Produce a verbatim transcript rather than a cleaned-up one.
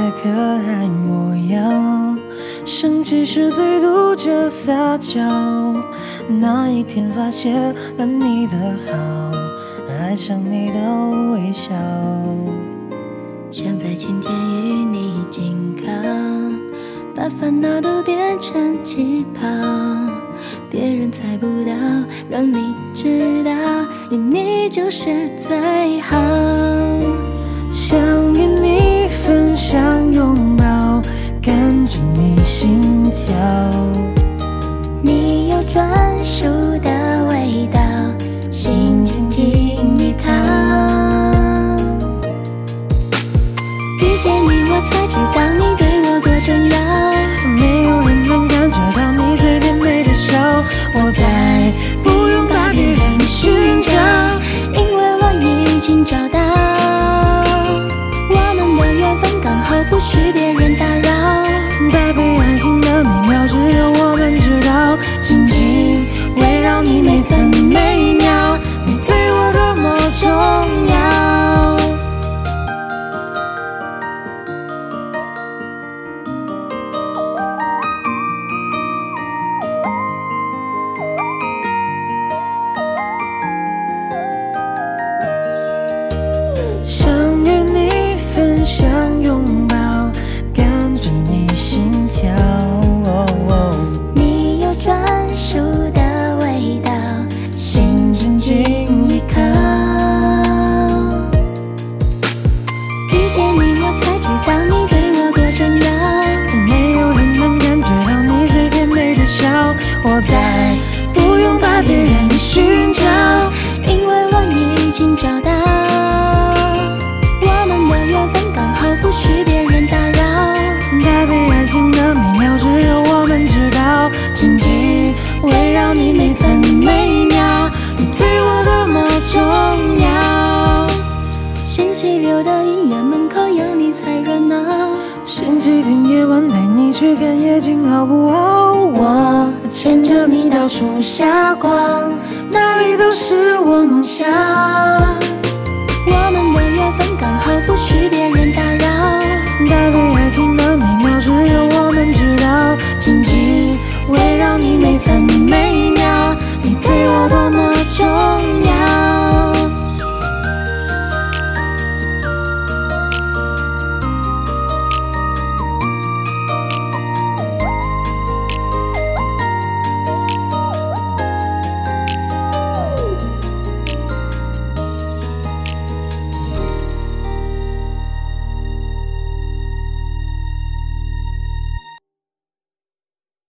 可爱模样，生气时最独着撒娇。那一天发现了你的好，爱上你的微笑， 想在晴天与你紧靠，把烦恼都变成气泡，别人猜不到，让你知道，有你就是最好。 想与你分享拥抱，感觉你心跳， 你有专属的味道，心紧紧依靠。遇见你我才知道你对我多重要， 没有人能感觉到你最甜美的笑，我再不用把别人寻找， 因为我已经找到，我们的缘分刚好不需别人打扰， 搭配爱情的美妙只有我们知道，紧紧围绕你每分每秒，你对我多么重要。想与你分享拥抱，感觉你心跳，哦哦， 你有专属的味道，心紧紧依靠。遇见你我才知道你对我多重要， 没有人能感觉到你最甜美的笑，我再不用把别人寻找， 因为我已经找到，我们的缘分刚好不需别人打扰， 搭配爱情的美妙只有我们知道，紧紧围绕你每分每秒，你对我多么重要。 星期六的医院门口有你才热闹， 星期天夜晚带你去看夜景好不好？我牵着你到处瞎逛，哪里都是我梦想， 我们的缘分刚好不需别人打扰， 搭配爱情的美妙只有我们知道，紧紧围绕你每分每秒，你对我多么重